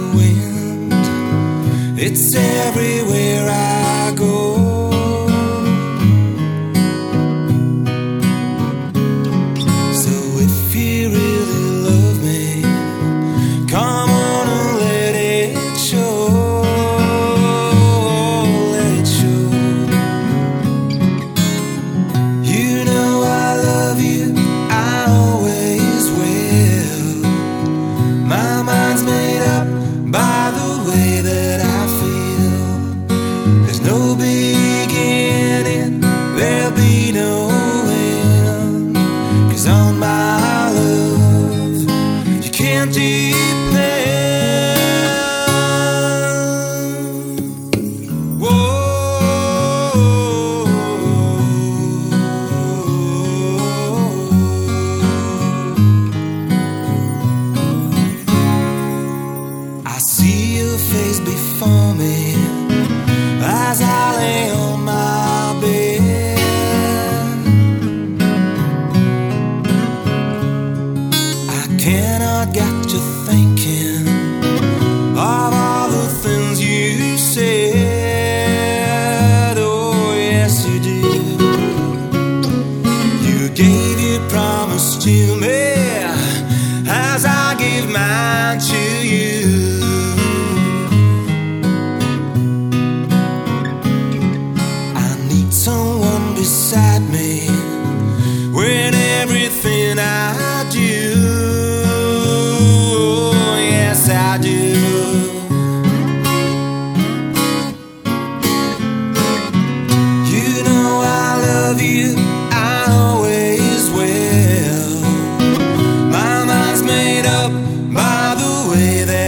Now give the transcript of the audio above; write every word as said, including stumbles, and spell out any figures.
wind. It's everywhere I go. So if you really love me, come on and let it show. Let it show. You know I love you, I always will. My mind's made up by the way that I feel. There's no beginning, there'll be no end. 'Cause on my love, you can't depend. I see your face before me as I lay on my bed. I cannot get to thinking of all the things you said. Oh, yes, you did. You gave your promise to me as I gave mine to you. Someone beside me when everything I do, oh, yes I do. You know I love you, I always will. My mind's made up by the way that